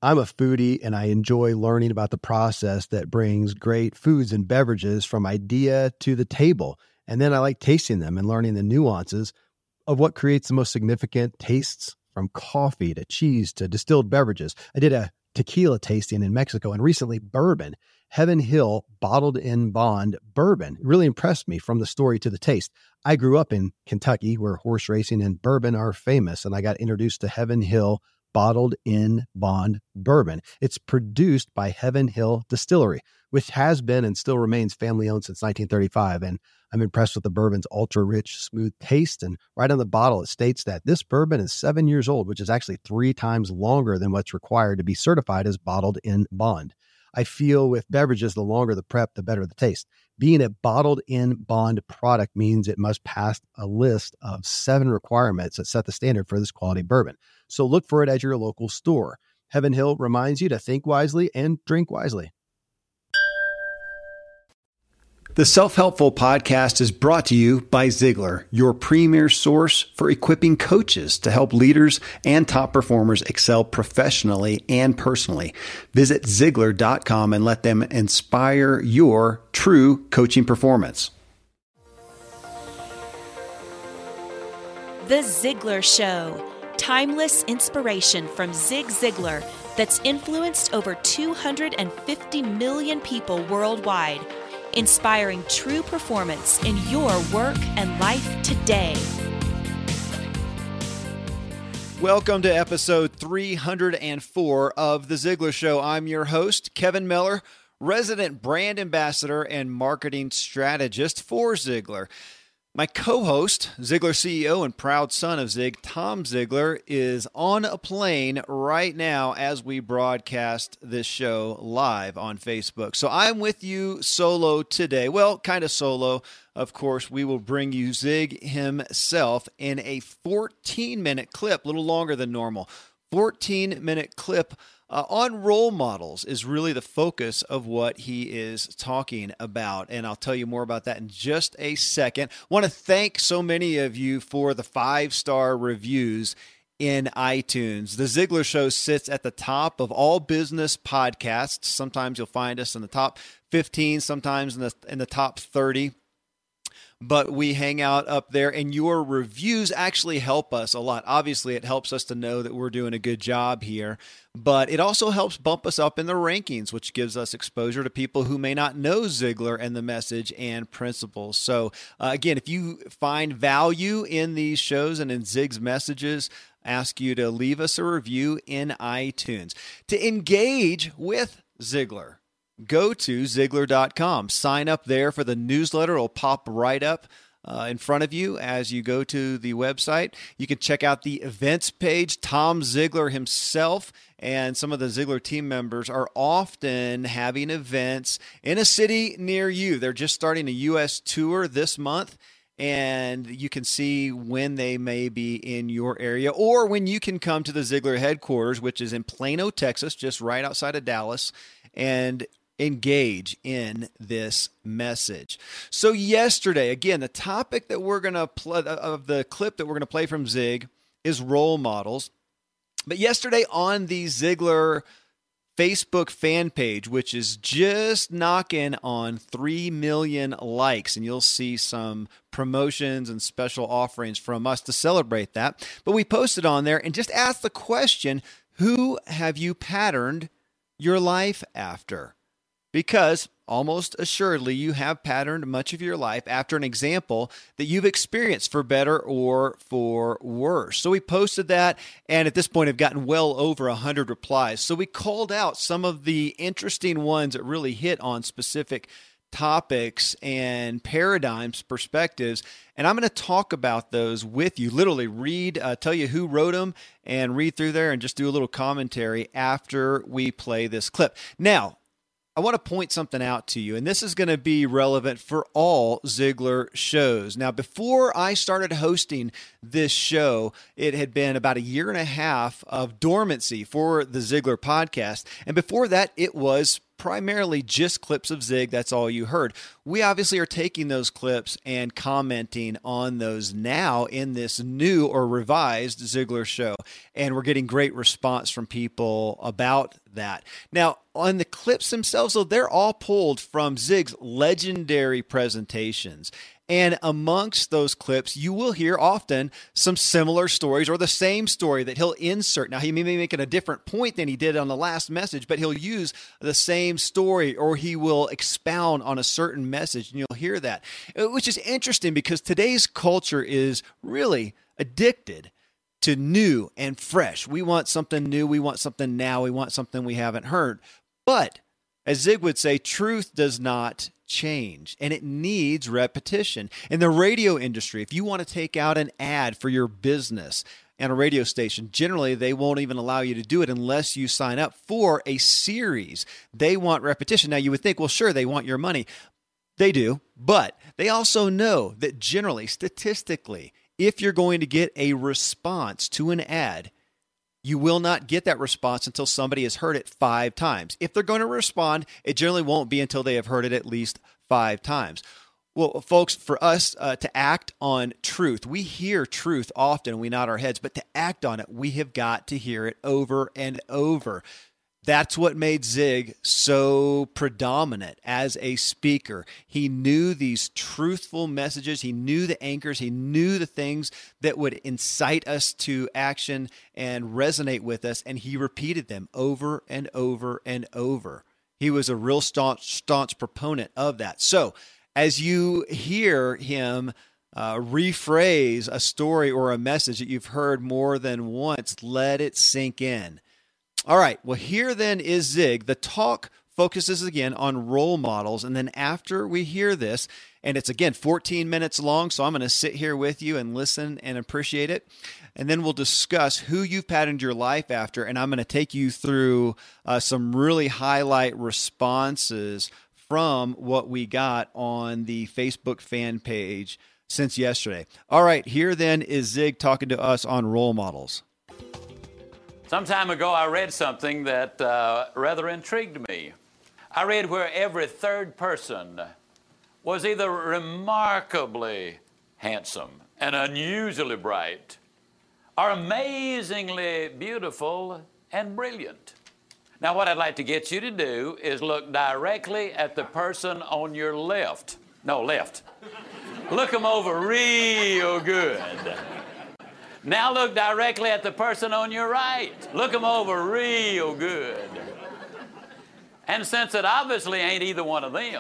I'm a foodie and I enjoy learning about the process that brings great foods and beverages from idea to the table. And then I like tasting them and learning the nuances of what creates the most significant tastes, from coffee to cheese to distilled beverages. I did a tequila tasting in Mexico, and recently bourbon. Heaven Hill Bottled in Bond bourbon really impressed me from the story to the taste. I grew up in Kentucky, where horse racing and bourbon are famous, and I got introduced to Heaven Hill Bottled in Bond bourbon. It's produced by Heaven Hill Distillery, which has been and still remains family-owned since 1935. And I'm impressed with the bourbon's ultra-rich, smooth taste. And right on the bottle, it states that this bourbon is 7 years old, which is actually 3 times longer than what's required to be certified as bottled in bond. I feel with beverages, the longer the prep, the better the taste. Being a bottled in bond product means it must pass a list of 7 requirements that set the standard for this quality bourbon. So look for it at your local store. Heaven Hill reminds you to think wisely and drink wisely. The Self-Helpful Podcast is brought to you by Ziglar, your premier source for equipping coaches to help leaders and top performers excel professionally and personally. Visit Ziglar.com and let them inspire your true coaching performance. The Ziglar Show. Timeless inspiration from Zig Ziglar that's influenced over 250 million people worldwide. Inspiring true performance in your work and life today. Welcome to episode 304 of The Ziglar Show. I'm your host, Kevin Miller, resident brand ambassador and marketing strategist for Ziglar. My co-host, Ziglar CEO and proud son of Zig, Tom Ziglar, is on a plane right now as we broadcast this show live on Facebook. So I'm with you solo today. Well, kind of solo. Of course, we will bring you Zig himself in a 14-minute clip, a little longer than normal. 14-minute clip on role models is really the focus of what he is talking about, and I'll tell you more about that in just a second. I want to thank so many of you for the 5-star reviews in iTunes. The Ziglar Show sits at the top of all business podcasts. Sometimes you'll find us in the top 15, sometimes in the top 30. But we hang out up there, and your reviews actually help us a lot. Obviously, it helps us to know that we're doing a good job here, but it also helps bump us up in the rankings, which gives us exposure to people who may not know Ziglar and the message and principles. So again, if you find value in these shows and in Zig's messages, ask you to leave us a review in iTunes. To engage with Ziglar, go to Ziglar.com. Sign up there for the newsletter. It'll pop right up in front of you as you go to the website. You can check out the events page. Tom Ziglar himself and some of the Ziglar team members are often having events in a city near you. They're just starting a U.S. tour this month, and you can see when they may be in your area or when you can come to the Ziglar headquarters, which is in Plano, Texas, just right outside of Dallas, and engage in this message. So yesterday, again, the topic that we're going to play of the clip that we're going to play from Zig is role models. But yesterday on the Ziglar Facebook fan page, which is just knocking on 3 million likes, and you'll see some promotions and special offerings from us to celebrate that. But we posted on there and just asked the question, who have you patterned your life after? Because almost assuredly you have patterned much of your life after an example that you've experienced for better or for worse. So we posted that, and at this point have gotten well over 100 replies. So we called out some of the interesting ones that really hit on specific topics and paradigms, perspectives, and I'm going to talk about those with you, literally read, tell you who wrote them, and read through there and just do a little commentary after we play this clip. Now, I want to point something out to you, and this is going to be relevant for all Ziglar shows. Now, before I started hosting this show, it had been about 1.5 years of dormancy for the Ziglar podcast, and before that, it was primarily just clips of Zig. That's all you heard. We obviously are taking those clips and commenting on those now in this new or revised Ziglar show. And we're getting great response from people about that. Now, on the clips themselves, though, they're all pulled from Zig's legendary presentations. And amongst those clips, you will hear often some similar stories or the same story that he'll insert. Now, he may be making a different point than he did on the last message, but he'll use the same story or he will expound on a certain message, and you'll hear that, which is interesting because today's culture is really addicted to new and fresh. We want something new. We want something now. We want something we haven't heard. But as Zig would say, truth does not change, and it needs repetition. In the radio industry, if you want to take out an ad for your business and a radio station, generally they won't even allow you to do it unless you sign up for a series. They want repetition. Now, you would think, well, sure, they want your money. They do, but they also know that generally, statistically, if you're going to get a response to an ad, you will not get that response until somebody has heard it 5 times. If they're going to respond, it generally won't be until they have heard it at least 5 times. Well, folks, for us to act on truth, we hear truth often, we nod our heads, but to act on it, we have got to hear it over and over. That's what made Zig so predominant as a speaker. He knew these truthful messages. He knew the anchors. He knew the things that would incite us to action and resonate with us, and he repeated them over and over and over. He was a real staunch proponent of that. So as you hear him rephrase a story or a message that you've heard more than once, let it sink in. All right, well, here then is Zig. The talk focuses again on role models. And then after we hear this, and it's again 14 minutes long, so I'm going to sit here with you and listen and appreciate it. And then we'll discuss who you've patterned your life after. And I'm going to take you through some really highlight responses from what we got on the Facebook fan page since yesterday. All right, here then is Zig talking to us on role models. Some time ago, I read something that rather intrigued me. I read where every third person was either remarkably handsome and unusually bright, or amazingly beautiful and brilliant. Now, what I'd like to get you to do is look directly at the person on your left. No, left. Look them over real good. Now look directly at the person on your right. Look them over real good. And since it obviously ain't either one of them,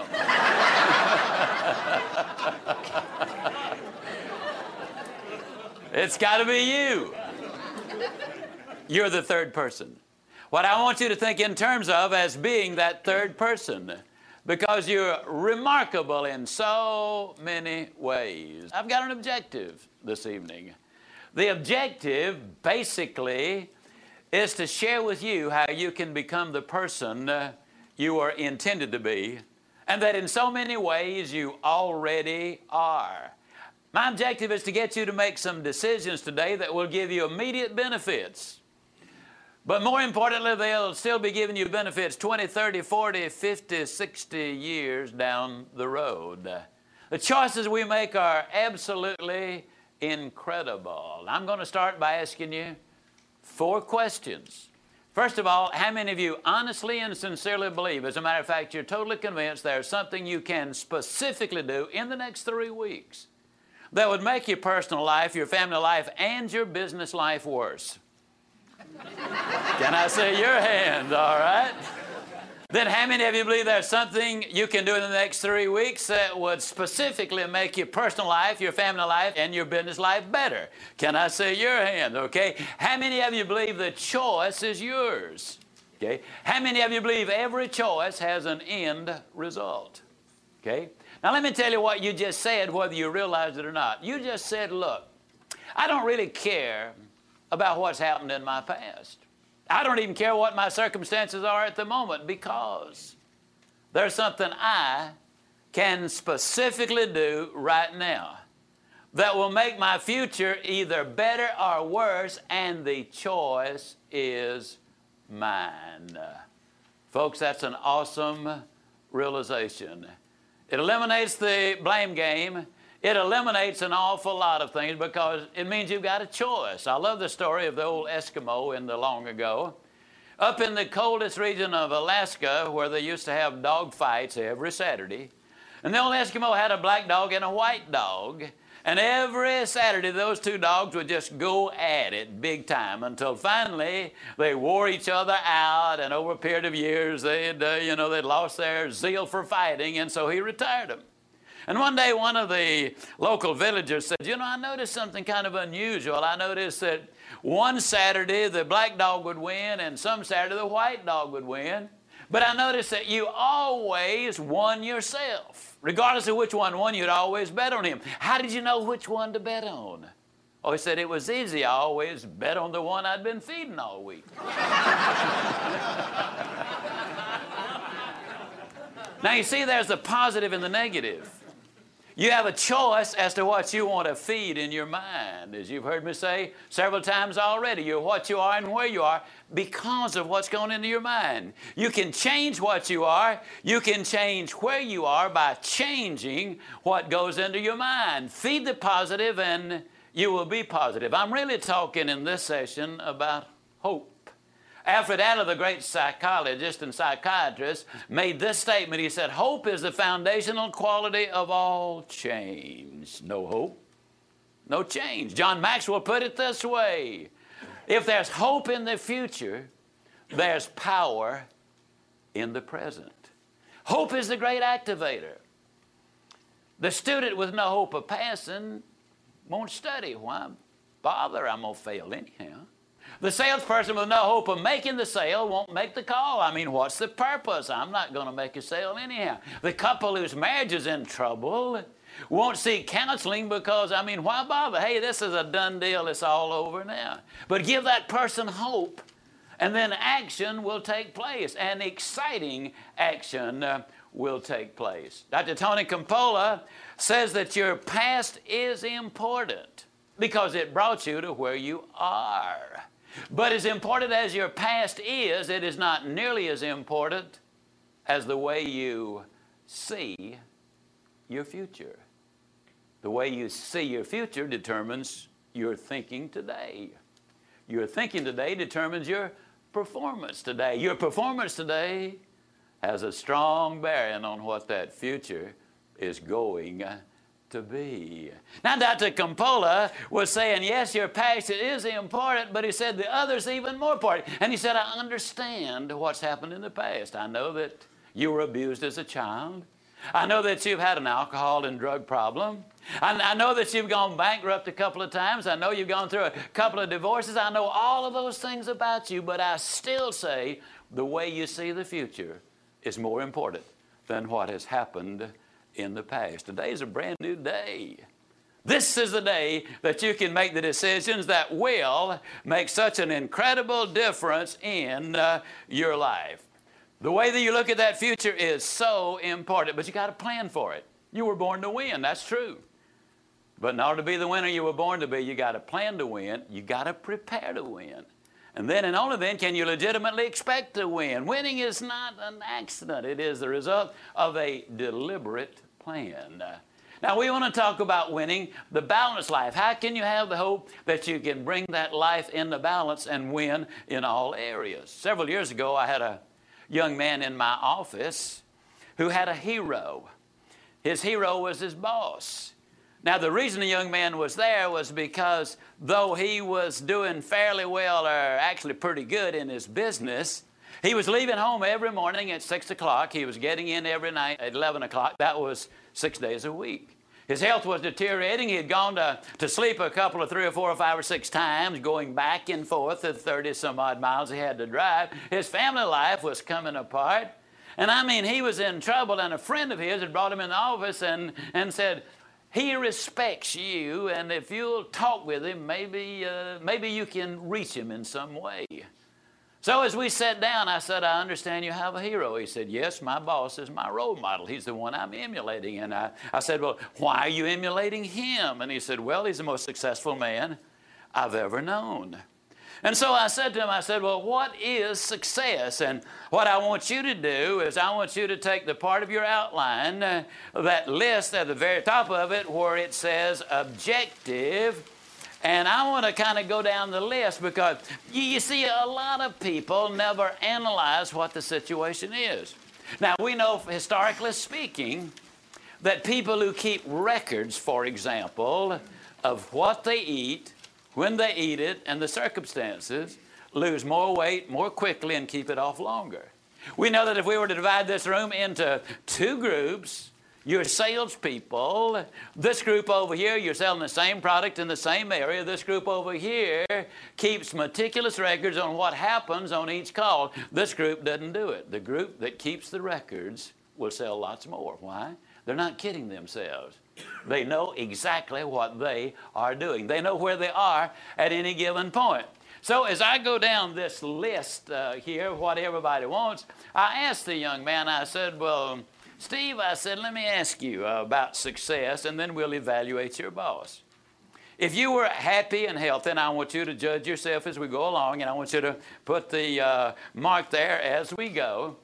it's got to be you. You're the third person. What I want you to think in terms of as being that third person, because you're remarkable in so many ways. I've got an objective this evening. The objective, basically, is to share with you how you can become the person you are intended to be, and that in so many ways you already are. My objective is to get you to make some decisions today that will give you immediate benefits. But more importantly, they'll still be giving you benefits 20, 30, 40, 50, 60 years down the road. The choices we make are absolutely incredible. I'm going to start by asking you 4 questions. First of all, how many of you honestly and sincerely believe, as a matter of fact, you're totally convinced there's something you can specifically do in the next 3 weeks that would make your personal life, your family life, and your business life worse? Can I see your hand? All right. Then how many of you believe there's something you can do in the next 3 weeks that would specifically make your personal life, your family life, and your business life better? Can I see your hand? Okay. How many of you believe the choice is yours? Okay. How many of you believe every choice has an end result? Okay. Now let me tell you what you just said, whether you realized it or not. You just said, look, I don't really care about what's happened in my past. I don't even care what my circumstances are at the moment, because there's something I can specifically do right now that will make my future either better or worse, and the choice is mine. Folks, that's an awesome realization. It eliminates the blame game. It eliminates an awful lot of things because it means you've got a choice. I love the story of the old Eskimo in the long ago. Up in the coldest region of Alaska, where they used to have dog fights every Saturday, and the old Eskimo had a black dog and a white dog, and every Saturday those two dogs would just go at it big time until finally they wore each other out, and over a period of years they'd lost their zeal for fighting, and so he retired them. And one day one of the local villagers said, I noticed something kind of unusual. I noticed that one Saturday the black dog would win and some Saturday the white dog would win. But I noticed that you always won yourself. Regardless of which one won, you'd always bet on him. How did you know which one to bet on? Oh, he said, it was easy. I always bet on the one I'd been feeding all week. Now, you see, there's the positive and the negative. You have a choice as to what you want to feed in your mind. As you've heard me say several times already, you're what you are and where you are because of what's going into your mind. You can change what you are. You can change where you are by changing what goes into your mind. Feed the positive and you will be positive. I'm really talking in this session about hope. Alfred Adler, the great psychologist and psychiatrist, made this statement. He said, hope is the foundational quality of all change. No hope, no change. John Maxwell put it this way. If there's hope in the future, there's power in the present. Hope is the great activator. The student with no hope of passing won't study. Why bother? I'm going to fail anyhow. The salesperson with no hope of making the sale won't make the call. I mean, what's the purpose? I'm not going to make a sale anyhow. The couple whose marriage is in trouble won't seek counseling because, why bother? Hey, this is a done deal. It's all over now. But give that person hope, and then action will take place, and exciting action will take place. Dr. Tony Campolo says that your past is important because it brought you to where you are. But as important as your past is, it is not nearly as important as the way you see your future. The way you see your future determines your thinking today. Your thinking today determines your performance today. Your performance today has a strong bearing on what that future is going to be. Now, Dr. Campolo was saying, yes, your past is important, but he said the other's even more important. And he said, I understand what's happened in the past. I know that you were abused as a child. I know that you've had an alcohol and drug problem. I know that you've gone bankrupt a couple of times. I know you've gone through a couple of divorces. I know all of those things about you, but I still say the way you see the future is more important than what has happened in the past. Today is a brand new day. This is the day that you can make the decisions that will make such an incredible difference in your life. The way that you look at that future is so important, but you got to plan for it. You were born to win, that's true. But in order to be the winner you were born to be, you got to plan to win. You got to prepare to win. And then and only then can you legitimately expect to win. Winning is not an accident. It is the result of a deliberate plan. Now, we want to talk about winning the balanced life. How can you have the hope that you can bring that life into balance and win in all areas? Several years ago, I had a young man in my office who had a hero. His hero was his boss. Now, the reason the young man was there was because though he was doing fairly well, or actually pretty good in his business, he was leaving home every morning at 6 o'clock. He was getting in every night at 11 o'clock. That was 6 days a week. His health was deteriorating. He had gone to sleep a couple of 3 or 4 or 5 or 6 times, going back and forth the 30-some-odd miles he had to drive. His family life was coming apart. And he was in trouble, and a friend of his had brought him in the office and said, he respects you, and if you'll talk with him, maybe you can reach him in some way. So as we sat down, I said, I understand you have a hero. He said, yes, my boss is my role model. He's the one I'm emulating. And I said, well, why are you emulating him? And he said, well, he's the most successful man I've ever known. And so I said to him, I said, well, what is success? And what I want you to do is I want you to take the part of your outline, that list at the very top of it where it says objective, and I want to kind of go down the list because you see a lot of people never analyze what the situation is. Now, we know historically speaking that people who keep records, for example, of what they eat, when they eat it, and the circumstances, lose more weight more quickly and keep it off longer. We know that if we were to divide this room into two groups, your salespeople, this group over here, you're selling the same product in the same area. This group over here keeps meticulous records on what happens on each call. This group doesn't do it. The group that keeps the records will sell lots more. Why? They're not kidding themselves. They know exactly what they are doing. They know where they are at any given point. So as I go down this list here, what everybody wants, I asked the young man, I said, well, Steve, I said, let me ask you about success, and then we'll evaluate your boss. If you were happy and healthy, and I want you to judge yourself as we go along, and I want you to put the mark there as we go.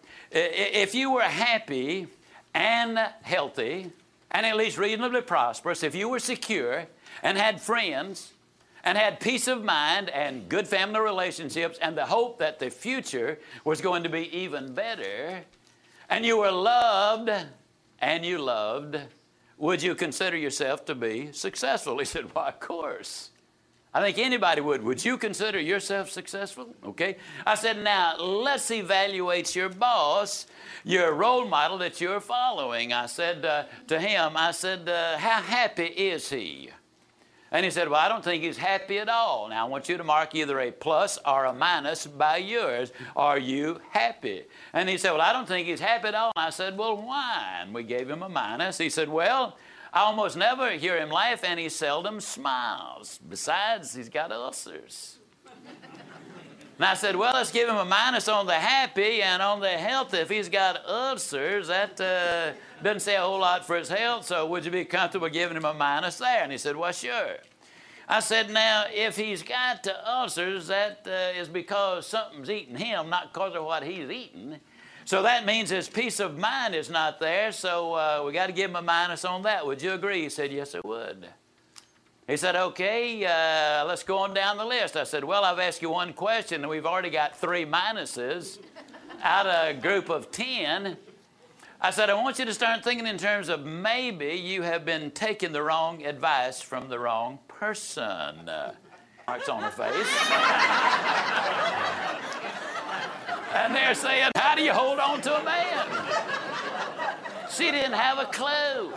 If you were happy and healthy, and at least reasonably prosperous, if you were secure and had friends and had peace of mind and good family relationships and the hope that the future was going to be even better, and you were loved and you loved, would you consider yourself to be successful? He said, why, of course. I think anybody would. Would you consider yourself successful? Okay. I said, now, let's evaluate your boss, your role model that you're following. I said to him, I said, how happy is he? And he said, well, I don't think he's happy at all. Now, I want you to mark either a plus or a minus by yours. Are you happy? And he said, well, I don't think he's happy at all. And I said, well, why? And we gave him a minus. He said, well, I almost never hear him laugh, and he seldom smiles. Besides, he's got ulcers. And I said, well, let's give him a minus on the happy and on the healthy. If he's got ulcers, that doesn't say a whole lot for his health, so would you be comfortable giving him a minus there? And he said, well, sure. I said, now, if he's got ulcers, that is because something's eating him, not because of what he's eating. So that means his peace of mind is not there, so we got to give him a minus on that. Would you agree? He said, yes, I would. He said, okay, let's go on down the list. I said, well, I've asked you one question, and we've already got 3 minuses out of a group of 10. I said, I want you to start thinking in terms of maybe you have been taking the wrong advice from the wrong person. Marks on her face. And they're saying, how do you hold on to a man? She didn't have a clue.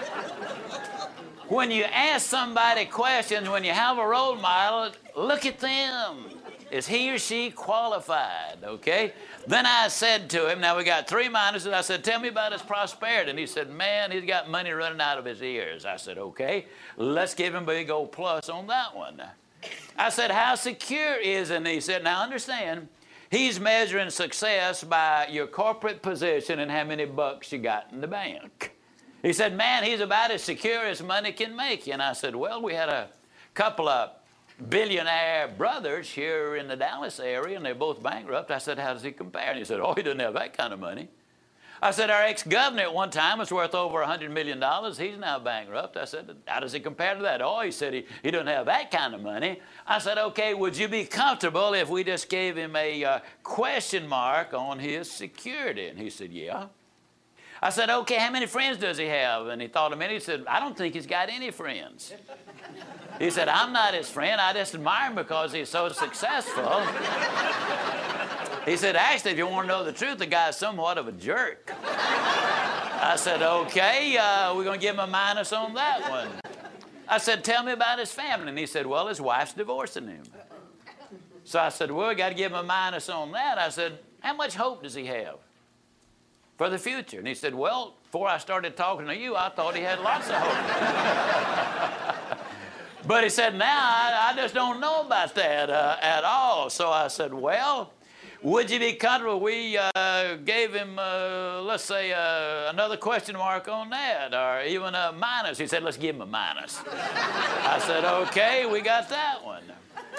When you ask somebody questions, when you have a role model, look at them. Is he or she qualified? Okay? Then I said to him, now we got 3 minuses. I said, tell me about his prosperity. And he said, man, he's got money running out of his ears. I said, okay, let's give him a big old plus on that one. I said, how secure is he? And he said, now understand, he's measuring success by your corporate position and how many bucks you got in the bank. He said, man, he's about as secure as money can make you. And I said, well, we had a couple of billionaire brothers here in the Dallas area, and they're both bankrupt. I said, how does he compare? And he said, oh, he doesn't have that kind of money. I said, our ex-governor at one time was worth over $100 million. He's now bankrupt. I said, how does he compare to that? Oh, he said he doesn't have that kind of money. I said, okay, would you be comfortable if we just gave him a question mark on his security? And he said, yeah. I said, okay, how many friends does he have? And he thought a minute. He said, I don't think he's got any friends. He said, I'm not his friend. I just admire him because he's so successful. He said, actually, if you want to know the truth, the guy's somewhat of a jerk. I said, okay, we're going to give him a minus on that one. I said, tell me about his family. And he said, well, his wife's divorcing him. So I said, well, we got to give him a minus on that. I said, how much hope does he have for the future? And he said, well, before I started talking to you, I thought he had lots of hope. But he said, now I just don't know about that at all. So I said, well, would you be comfortable? We gave him, let's say, another question mark on that, or even a minus. He said, let's give him a minus. I said, okay, we got that one.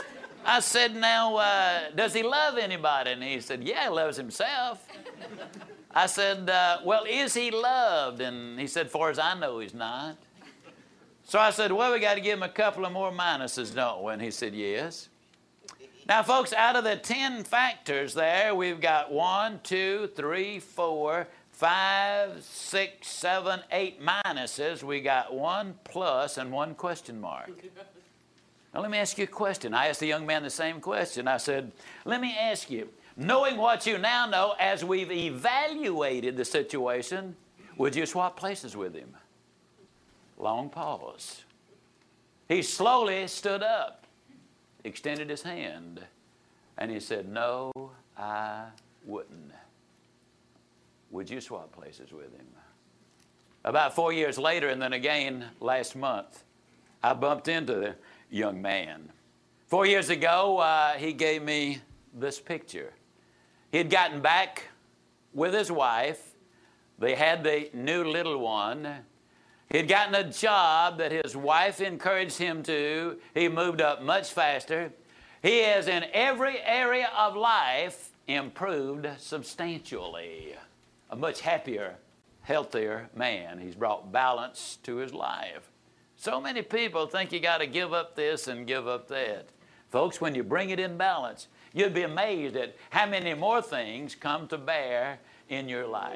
I said, now, does he love anybody? And he said, yeah, he loves himself. I said, well, is he loved? And he said, far as I know, he's not. So I said, well, we got to give him a couple of more minuses, don't we? And he said, yes. Now, folks, out of the 10 factors there, we've got 1, 2, 3, 4, 5, 6, 7, 8 minuses. We got 1 plus and 1 question mark. Now, let me ask you a question. I asked the young man the same question. I said, let me ask you, knowing what you now know, as we've evaluated the situation, would you swap places with him? Long pause. He slowly stood up, extended his hand, and he said, no, I wouldn't. Would you swap places with him? About 4 years later, and then again last month, I bumped into the young man. 4 years ago, he gave me this picture. He had gotten back with his wife. They had the new little one. He had gotten a job that his wife encouraged him to. He moved up much faster. He has, in every area of life, improved substantially. A much happier, healthier man. He's brought balance to his life. So many people think you got to give up this and give up that. Folks, when you bring it in balance, you'd be amazed at how many more things come to bear in your life.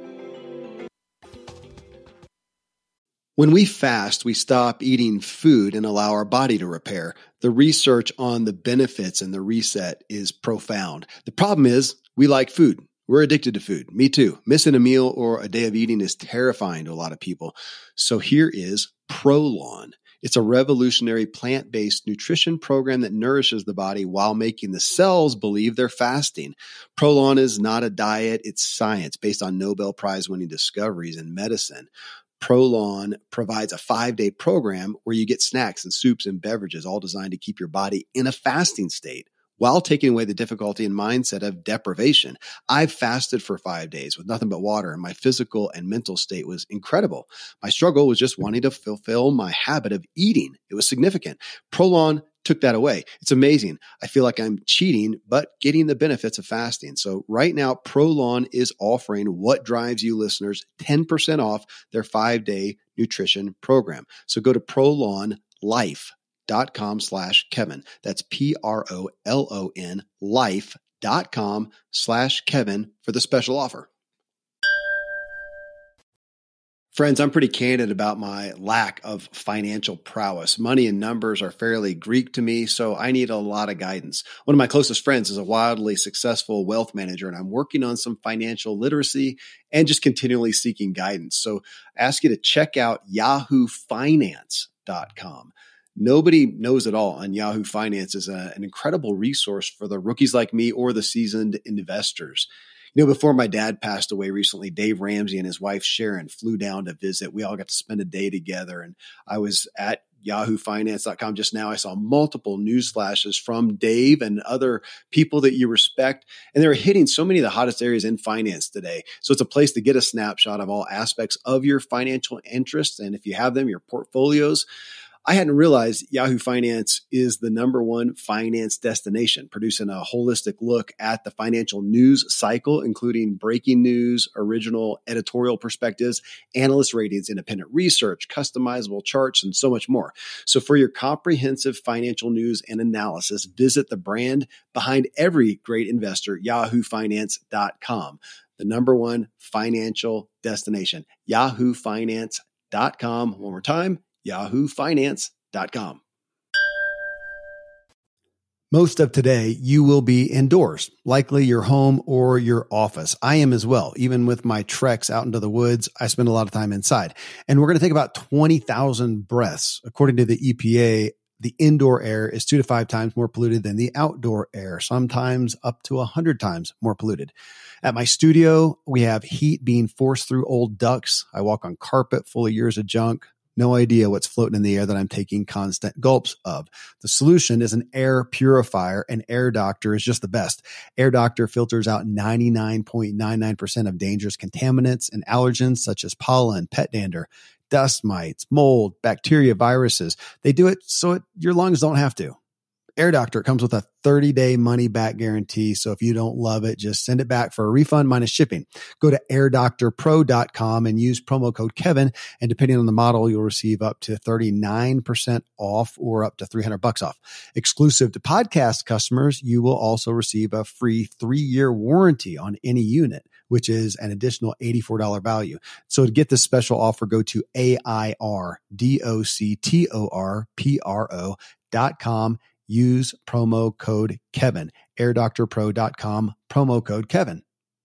When we fast, we stop eating food and allow our body to repair. The research on the benefits and the reset is profound. The problem is we like food. We're addicted to food. Me too. Missing a meal or a day of eating is terrifying to a lot of people. So here is Prolon. It's a revolutionary plant-based nutrition program that nourishes the body while making the cells believe they're fasting. Prolon is not a diet. It's science based on Nobel Prize-winning discoveries in medicine. Prolon provides a 5-day program where you get snacks and soups and beverages, all designed to keep your body in a fasting state while taking away the difficulty and mindset of deprivation. I've fasted for 5 days with nothing but water, and my physical and mental state was incredible. My struggle was just wanting to fulfill my habit of eating. It was significant. Prolon took that away. It's amazing. I feel like I'm cheating, but getting the benefits of fasting. So right now, Prolon is offering What Drives You listeners 10% off their 5-day nutrition program. So go to prolonlife.com/Kevin. That's PROLON life.com/Kevin for the special offer. Friends, I'm pretty candid about my lack of financial prowess. Money and numbers are fairly Greek to me, so I need a lot of guidance. One of my closest friends is a wildly successful wealth manager, and I'm working on some financial literacy and just continually seeking guidance. So I ask you to check out yahoofinance.com. Nobody knows it all, and Yahoo Finance is an incredible resource for the rookies like me or the seasoned investors. You know, before my dad passed away recently, Dave Ramsey and his wife Sharon flew down to visit. We all got to spend a day together, and I was at yahoofinance.com just now. I saw multiple news flashes from Dave and other people that you respect, and they were hitting so many of the hottest areas in finance today. So it's a place to get a snapshot of all aspects of your financial interests, and if you have them, your portfolios. I hadn't realized Yahoo Finance is the #1 finance destination, producing a holistic look at the financial news cycle, including breaking news, original editorial perspectives, analyst ratings, independent research, customizable charts, and so much more. So for your comprehensive financial news and analysis, visit the brand behind every great investor, yahoofinance.com, the #1 financial destination, yahoofinance.com. One more time, yahoofinance.com. Most of today, you will be indoors, likely your home or your office. I am as well. Even with my treks out into the woods, I spend a lot of time inside. And we're going to take about 20,000 breaths. According to the EPA, the indoor air is 2 to 5 times more polluted than the outdoor air, sometimes up to 100 times more polluted. At my studio, we have heat being forced through old ducts. I walk on carpet full of years of junk. No idea what's floating in the air that I'm taking constant gulps of. The solution is an air purifier, and Air Doctor is just the best. Air Doctor filters out 99.99% of dangerous contaminants and allergens such as pollen, pet dander, dust mites, mold, bacteria, viruses. They do it so your lungs don't have to. Air Doctor, it comes with a 30-day money-back guarantee. So if you don't love it, just send it back for a refund minus shipping. Go to airdoctorpro.com and use promo code Kevin. And depending on the model, you'll receive up to 39% off or up to $300 off. Exclusive to podcast customers, you will also receive a free 3-year warranty on any unit, which is an additional $84 value. So to get this special offer, go to airdoctorpro.com. Use promo code Kevin, airdoctorpro.com, promo code Kevin.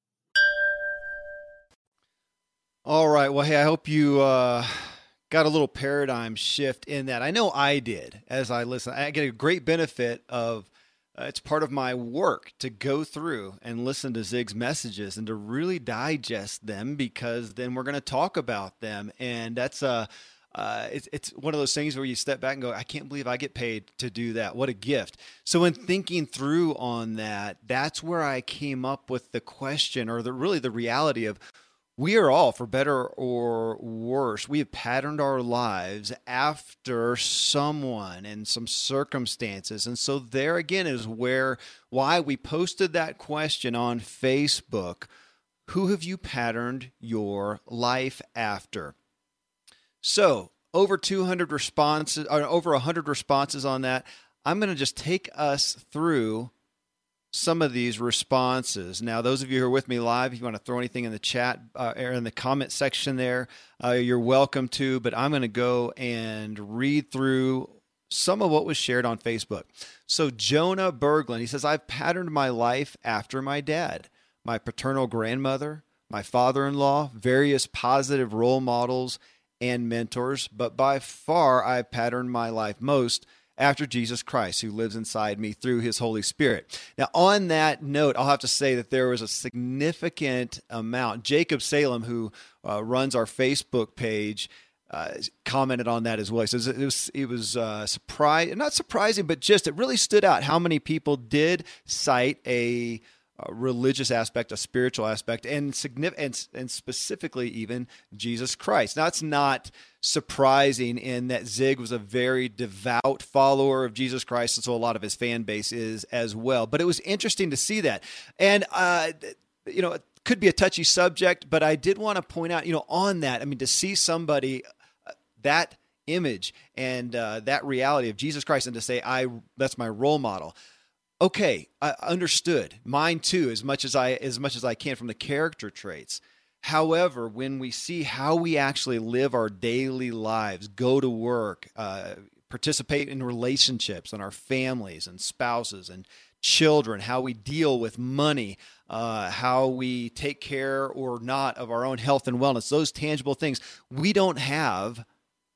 All right. Well, hey, I hope you got a little paradigm shift in that. I know I did as I listen. I get a great benefit of it's part of my work to go through and listen to Zig's messages and to really digest them, because then we're going to talk about them. And that's it's one of those things where you step back and go, I can't believe I get paid to do that. What a gift. So in thinking through on that, that's where I came up with the question, or the reality of, we are all, for better or worse, we have patterned our lives after someone and some circumstances. And so there again is why we posted that question on Facebook. Who have you patterned your life after? So over 200 responses, or over 100 responses on that. I'm going to just take us through some of these responses. Now, those of you who are with me live, if you want to throw anything in the chat or in the comment section there, you're welcome to, but I'm going to go and read through some of what was shared on Facebook. So Jonah Berglund, he says, I've patterned my life after my dad, my paternal grandmother, my father-in-law, various positive role models and mentors, but by far I've patterned my life most after Jesus Christ, who lives inside me through his Holy Spirit. Now, on that note, I'll have to say that there was a significant amount. Jacob Salem, who runs our Facebook page, commented on that as well. He says it was not surprising, but just it really stood out how many people did cite a religious aspect, a spiritual aspect, and specifically even Jesus Christ. Now, it's not surprising in that Zig was a very devout follower of Jesus Christ, and so a lot of his fan base is as well. But it was interesting to see that. And, it could be a touchy subject, but I did want to point out, on that, to see somebody, that image and that reality of Jesus Christ, and to say, that's my role model. Okay, I understood. Mine too, as much as I can from the character traits. However, when we see how we actually live our daily lives, go to work, participate in relationships and our families and spouses and children, how we deal with money, how we take care or not of our own health and wellness, those tangible things we don't have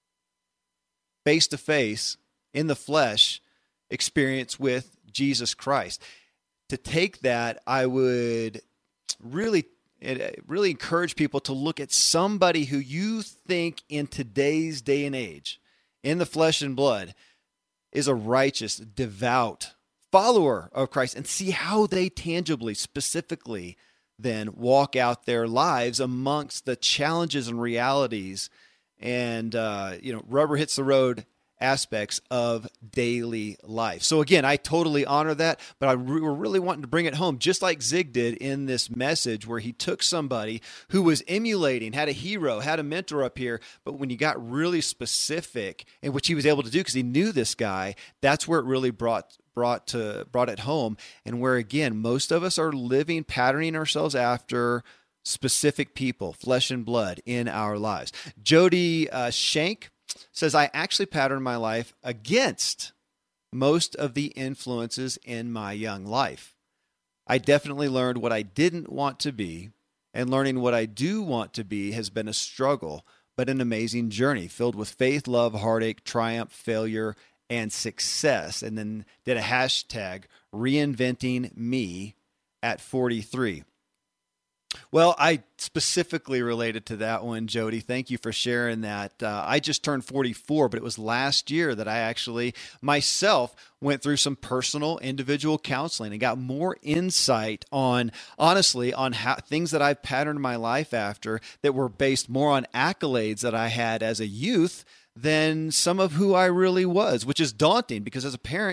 face-to-face in the flesh experience with Jesus Christ. To take that, I would really encourage people to look at somebody who you think in today's day and age, in the flesh and blood, is a righteous, devout follower of Christ, and see how they tangibly, specifically, then walk out their lives amongst the challenges and realities and rubber hits the road aspects of daily life. So again, I totally honor that, but we're really wanting to bring it home, just like Zig did in this message, where he took somebody who was emulating, had a hero, had a mentor up here, but when you got really specific, and which he was able to do because he knew this guy, that's where it really brought it home, and where again, most of us are living, patterning ourselves after specific people, flesh and blood in our lives. Jody Shank says, I actually patterned my life against most of the influences in my young life. I definitely learned what I didn't want to be, and learning what I do want to be has been a struggle, but an amazing journey filled with faith, love, heartache, triumph, failure, and success. And then did a hashtag, reinventing me at 43. Well, I specifically related to that one, Jody. Thank you for sharing that. I just turned 44, but it was last year that I actually myself went through some personal individual counseling and got more insight on how things that I've patterned my life after that were based more on accolades that I had as a youth than some of who I really was, which is daunting because as a parent,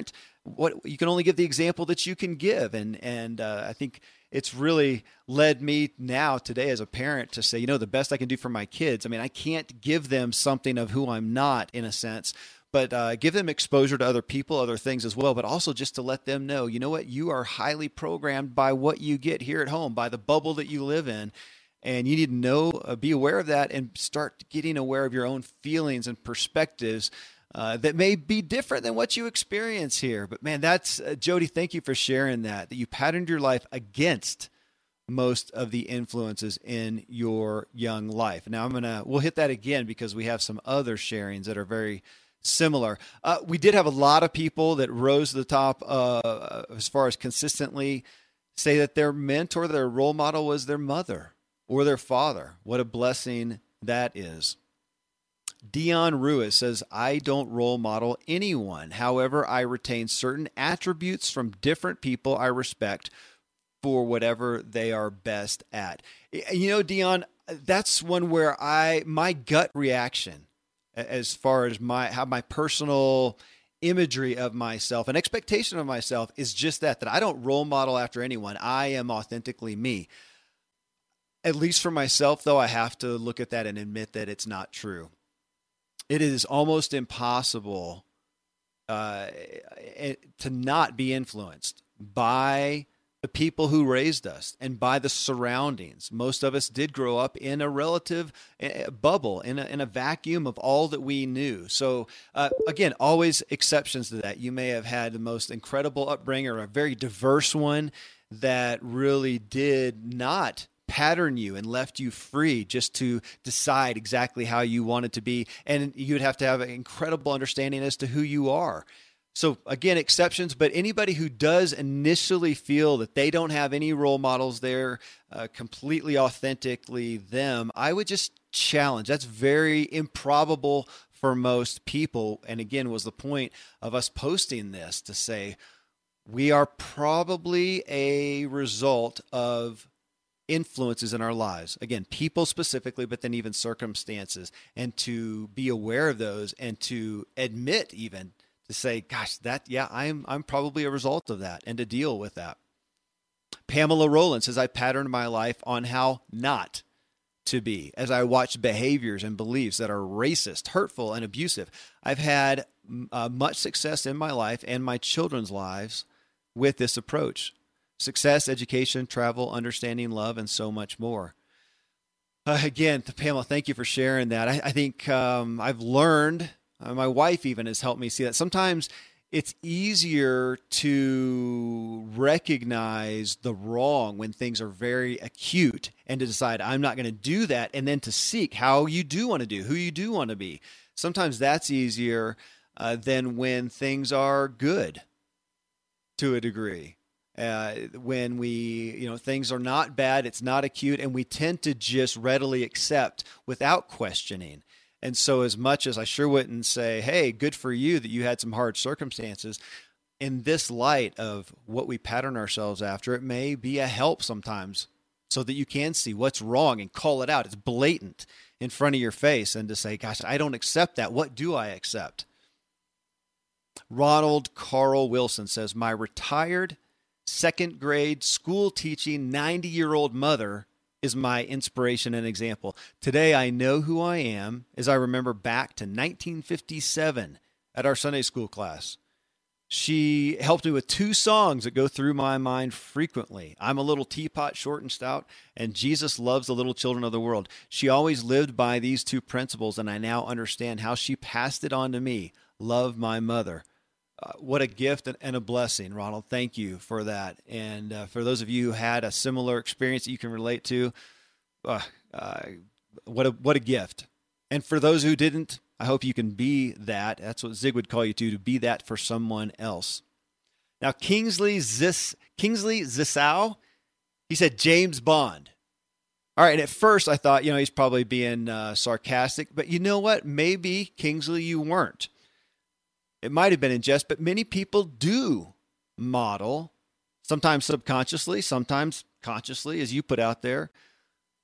you can only give the example that you can give. And I think it's really led me now today as a parent to say, the best I can do for my kids. I mean, I can't give them something of who I'm not in a sense, but give them exposure to other people, other things as well, but also just to let them know, what, you are highly programmed by what you get here at home, by the bubble that you live in. And you need to know, be aware of that and start getting aware of your own feelings and perspectives that may be different than what you experience here. But man, that's, Jody, thank you for sharing that you patterned your life against most of the influences in your young life. Now we'll hit that again because we have some other sharings that are very similar. We did have a lot of people that rose to the top as far as consistently say that their mentor, their role model was their mother or their father. What a blessing that is. Dion Ruiz says, I don't role model anyone. However, I retain certain attributes from different people I respect for whatever they are best at. Dion, that's one where my gut reaction as far as my personal imagery of myself and expectation of myself is just that I don't role model after anyone. I am authentically me. At least for myself, though, I have to look at that and admit that it's not true. It is almost impossible to not be influenced by the people who raised us and by the surroundings. Most of us did grow up in a relative bubble, in a vacuum of all that we knew. So again, always exceptions to that. You may have had the most incredible upbringing or a very diverse one that really did not pattern you and left you free just to decide exactly how you wanted to be. And you'd have to have an incredible understanding as to who you are. So again, exceptions, but anybody who does initially feel that they don't have any role models there, completely authentically them, I would just challenge. That's very improbable for most people. And again, was the point of us posting this to say, we are probably a result of influences in our lives. Again, people specifically, but then even circumstances, and to be aware of those and to admit even to say, gosh, I'm probably a result of that, and to deal with that. Pamela Rowland says, I patterned my life on how not to be as I watched behaviors and beliefs that are racist, hurtful, and abusive. I've had much success in my life and my children's lives with this approach. Success, education, travel, understanding, love, and so much more. Again, Pamela, thank you for sharing that. I think I've learned, my wife even has helped me see that sometimes it's easier to recognize the wrong when things are very acute and to decide I'm not going to do that, and then to seek how you do want to do, who you do want to be. Sometimes that's easier than when things are good to a degree. When things are not bad, it's not acute, and we tend to just readily accept without questioning. And so as much as I sure wouldn't say, hey, good for you that you had some hard circumstances, in this light of what we pattern ourselves after, it may be a help sometimes so that you can see what's wrong and call it out. It's blatant in front of your face, and to say, gosh, I don't accept that. What do I accept? Ronald Carl Wilson says, my retired second grade school teaching 90-year-old mother is my inspiration and example. Today, I know who I am as I remember back to 1957 at our Sunday school class. She helped me with 2 songs that go through my mind frequently. I'm a little teapot, short and stout, and Jesus loves the little children of the world. She always lived by these 2 principles, and I now understand how she passed it on to me. Love my mother. What a gift and a blessing, Ronald. Thank you for that. And for those of you who had a similar experience that you can relate to, what a gift. And for those who didn't, I hope you can be that. That's what Zig would call you to be that for someone else. Now, Kingsley Zissau, he said James Bond. All right, and at first I thought, he's probably being sarcastic, but you know what? Maybe, Kingsley, you weren't. It might have been in jest, but many people do model, sometimes subconsciously, sometimes consciously, as you put out there,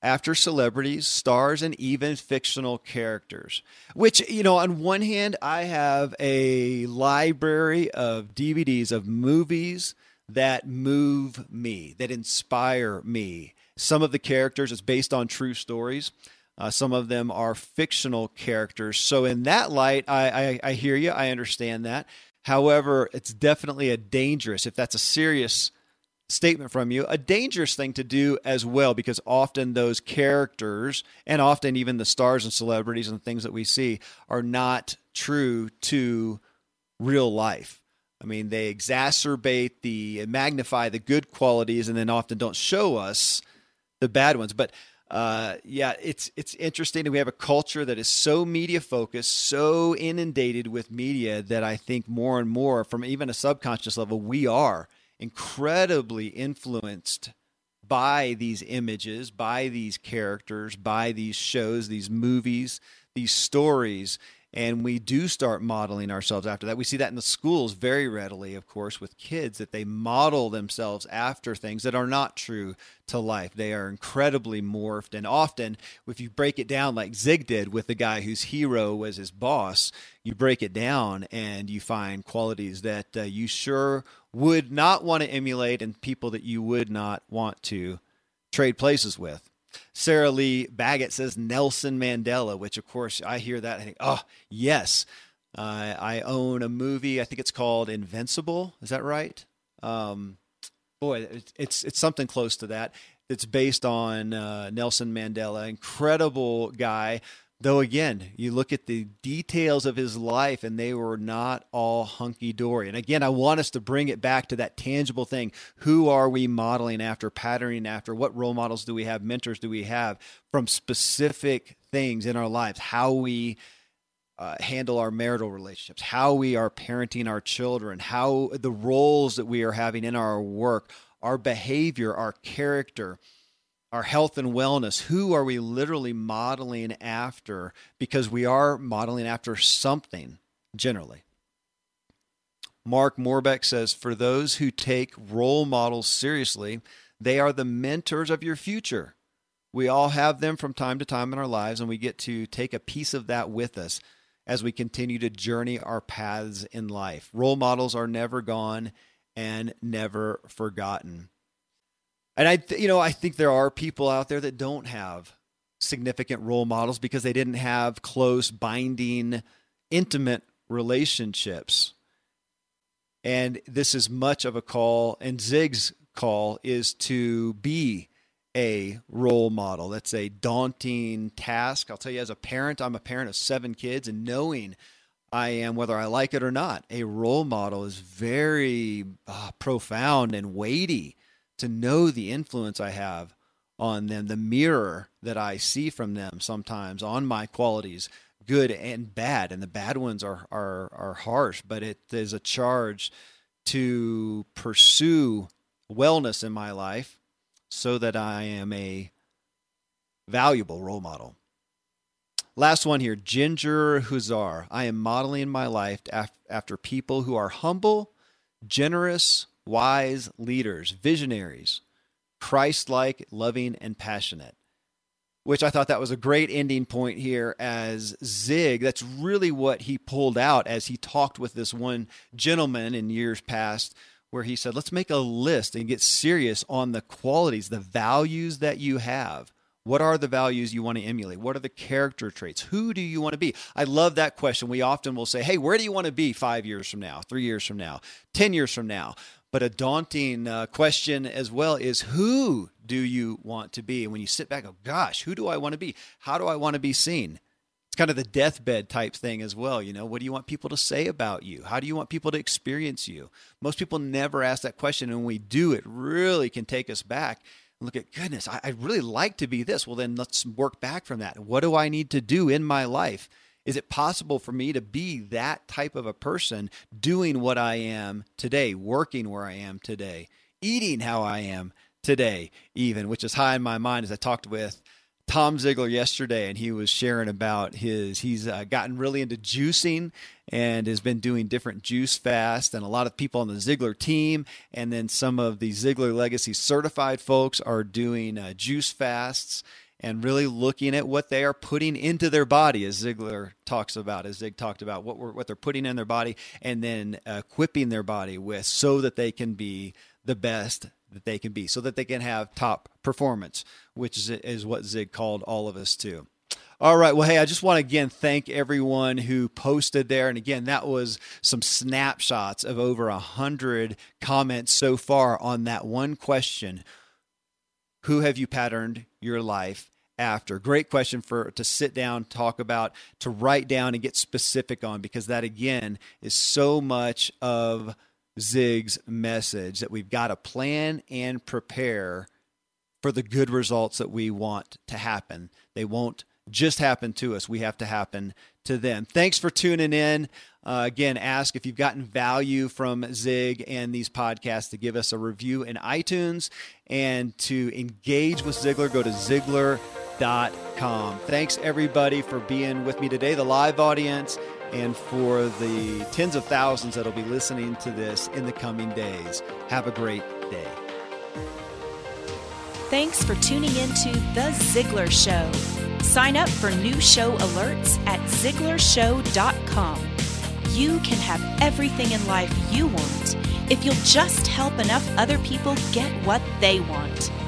after celebrities, stars, and even fictional characters. Which, on one hand, I have a library of DVDs of movies that move me, that inspire me. Some of the characters, it's based on true stories. Some of them are fictional characters. So in that light, I hear you. I understand that. However, it's definitely if that's a serious statement from you, a dangerous thing to do as well, because often those characters, and often even the stars and celebrities and things that we see, are not true to real life. I mean, they magnify the good qualities and then often don't show us the bad ones. But it's interesting that we have a culture that is so media focused, so inundated with media, that I think more and more, from even a subconscious level, we are incredibly influenced by these images, by these characters, by these shows, these movies, these stories. And we do start modeling ourselves after that. We see that in the schools very readily, of course, with kids, that they model themselves after things that are not true to life. They are incredibly morphed. And often, if you break it down like Zig did with the guy whose hero was his boss, you break it down and you find qualities that you sure would not want to emulate, and people that you would not want to trade places with. Sarah Lee Baggett says Nelson Mandela, which, of course, I hear that. I think, oh, yes. I own a movie. I think it's called Invincible. Is that right? It's something close to that. It's based on Nelson Mandela. Incredible guy. Though, again, you look at the details of his life, and they were not all hunky-dory. And again, I want us to bring it back to that tangible thing. Who are we modeling after, patterning after? What role models do we have? Mentors do we have from specific things in our lives? How we handle our marital relationships, how we are parenting our children, how the roles that we are having in our work, our behavior, our character, our health and wellness. Who are we literally modeling after? Because we are modeling after something, generally. Mark Morbeck says, for those who take role models seriously, they are the mentors of your future. We all have them from time to time in our lives, and we get to take a piece of that with us as we continue to journey our paths in life. Role models are never gone and never forgotten. And I think there are people out there that don't have significant role models because they didn't have close, binding, intimate relationships. And this is much of a call, and Zig's call is to be a role model. That's a daunting task. I'll tell you, as a parent, I'm a parent of 7 kids, and knowing I am, whether I like it or not, a role model is very profound and weighty. To know the influence I have on them, the mirror that I see from them sometimes on my qualities, good and bad. And the bad ones are harsh, but it is a charge to pursue wellness in my life so that I am a valuable role model. Last one here, Ginger Huzar. I am modeling my life after people who are humble, generous, wise leaders, visionaries, Christ-like, loving, and passionate. Which I thought that was a great ending point here as Zig. That's really what he pulled out as he talked with this one gentleman in years past, where he said, let's make a list and get serious on the qualities, the values that you have. What are the values you want to emulate? What are the character traits? Who do you want to be? I love that question. We often will say, hey, where do you want to be 5 years from now, 3 years from now, 10 years from now? But a daunting question as well is, who do you want to be? And when you sit back and go, gosh, who do I want to be? How do I want to be seen? It's kind of the deathbed type thing as well. You know, what do you want people to say about you? How do you want people to experience you? Most people never ask that question. And when we do, it really can take us back. Look at, goodness, I'd really like to be this. Well, then let's work back from that. What do I need to do in my life? Is it possible for me to be that type of a person, doing what I am today, working where I am today, eating how I am today, even, which is high in my mind as I talked with Tom Ziglar yesterday, and he was sharing about he's gotten really into juicing and has been doing different juice fasts, and a lot of people on the Ziglar team and then some of the Ziglar Legacy certified folks are doing juice fasts. and really looking at what they are putting into their body, as Zig talked about, what they're putting in their body, and then equipping their body with so that they can be the best that they can be, so that they can have top performance, which is what Zig called all of us to. All right. Well, hey, I just want to again thank everyone who posted there. And again, that was some snapshots of over 100 comments so far on that one question. Who have you patterned your life after? Great question to sit down, talk about, to write down and get specific on, because that again is so much of Zig's message, that we've got to plan and prepare for the good results that we want to happen. They won't just happen to us. We have to happen to them. Thanks for tuning in. Again, ask if you've gotten value from Zig and these podcasts to give us a review in iTunes, and to engage with Ziglar, go to Ziglar.com. Thanks everybody for being with me today, the live audience, and for the tens of thousands that will be listening to this in the coming days. Have a great day. Thanks for tuning into The Ziglar Show. Sign up for new show alerts at ZiglarShow.com. You can have everything in life you want if you'll just help enough other people get what they want.